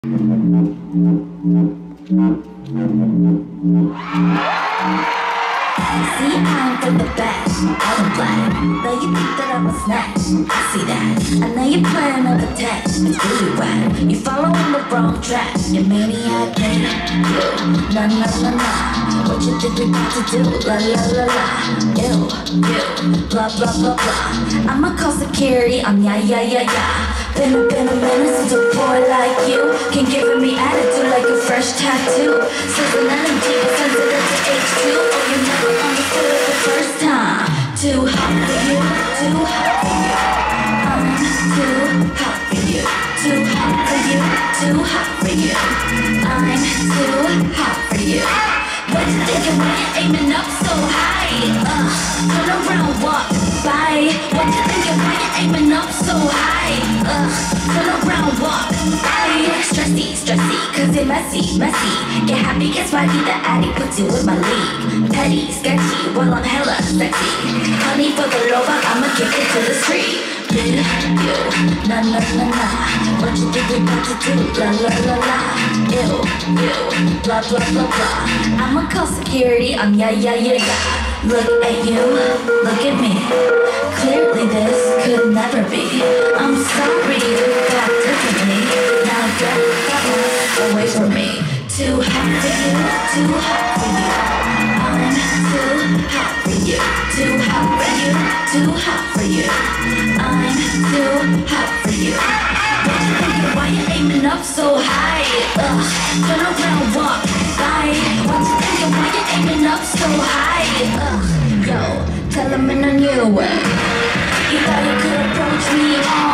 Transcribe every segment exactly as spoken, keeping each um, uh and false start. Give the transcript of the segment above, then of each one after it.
See, I'm from the best, I don't play. Though you think that I'm a snatch, I see that. I know you're playing up a text, it's really wet. You following the wrong track, you maniac, man. You, na na na na. What you think we about to do? La la la la. Ew, you, blah blah blah blah. I'ma call security, I'm yeah yeah yeah yeah. Been a, been a minute since a boy like you can give me attitude like a fresh tattoo. Sizzling energy, sensitive to H two. Oh, you never understood it the first time. Too hot for you, too hot for you. I'm too hot for you, too hot for you, too hot for you. I'm too hot for you. What you thinking when you're aiming up so high? Uh, turn around, walk by. What you thinking when you're aiming up so high? Uh, turn around, walk by. Stressy, stressy, cause you're messy, messy. Get happy, get swaggy, the addy puts you in my league. Petty, sketchy, well I'm hella sexy. Honey for the lover, I'ma kick it to the street. You, na na na na. What you think we about to do? La la la la. Ew, ew, blah blah blah blah. I'ma call security, I'm yeah yeah yeah yeah. Look at you, look at me. Clearly this could never be. I'm sorry you got differently. Now get the hell away from me. Too hot for you, too hot for you. I'm too hot for you, too hot for you, too hot for you. I'm too hot for you. What you thinking? Why you aiming up so high? Ugh, turn around, walk by. What you thinking? Why you aiming up so high? Ugh, yo, tell him in a new way. You thought you could approach me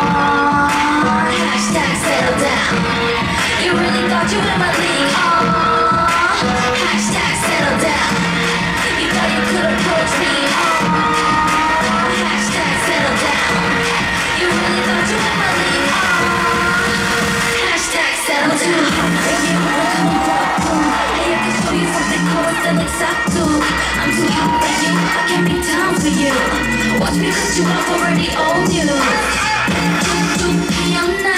on hashtag settle down. You really thought you in my league on hashtag settle down. You thought you could approach me on hashtag settle down. You really thought you in my league on hashtag settle down. Too hot for you, look how I'm walking. Hey, I can show you something called still exacto. I'm too hot for you, I can't be down for you. Watch me cut you off, already own you. I'm not